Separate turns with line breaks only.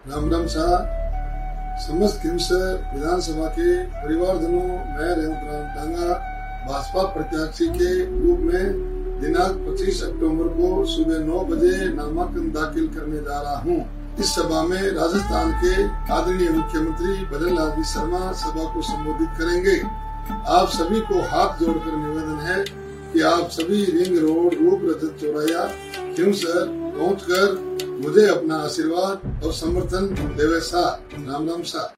राम राम सा। समस्त खिमसर विधानसभा के परिवारजनों, मैं रेवंत राम टांगा भाजपा प्रत्याशी के रूप में दिनांक 25 अक्टूबर को सुबह 9 बजे नामांकन दाखिल करने जा रहा हूं। इस सभा में राजस्थान के आदरणीय मुख्यमंत्री भजन लाल जी शर्मा सभा को संबोधित करेंगे। आप सभी को हाथ जोड़कर निवेदन है कि आप सभी रिंग रोड, रूप रजत चौराया, खिमसर पहुंचकर मुझे अपना आशीर्वाद और समर्थन देवे सा। राम राम सा।